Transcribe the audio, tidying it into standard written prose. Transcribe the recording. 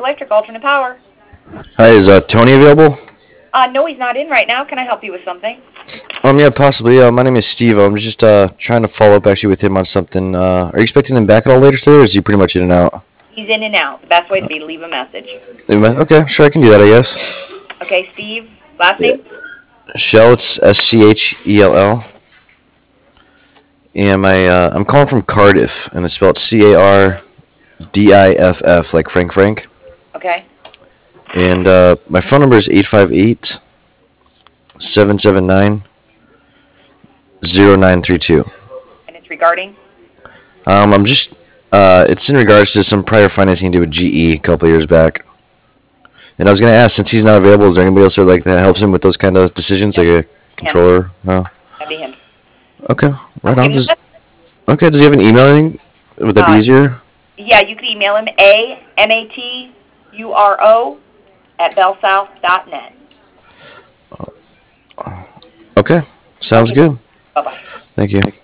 Electric, alternate power. Hi, is Tony available? No, he's not in right now. Can I help you with something? Yeah, possibly. My name is Steve. I'm just trying to follow up actually with him on something. Are you expecting him back at all later today, or is he pretty much in and out? He's in and out. The best way to be to leave a message. Okay, sure, I can do that, I guess. Okay, Steve. Last Yeah. name? Shell, it's Schell. And I'm calling from Cardiff, and it's spelled Cardiff, like Frank. Okay. And my phone number is 858-779-0932. And it's regarding? I'm just, it's in regards to some prior financing he did with GE a couple of years back. And I was going to ask, since he's not available, is there anybody else that helps him with those kind of decisions, like a controller? No? That'd be him. Okay, right I'll on. give him Okay, does he have an email? Would that be easier? Yeah, you can email him, amaturo@bellsouth.net. Okay, sounds good. Bye-bye. Thank you.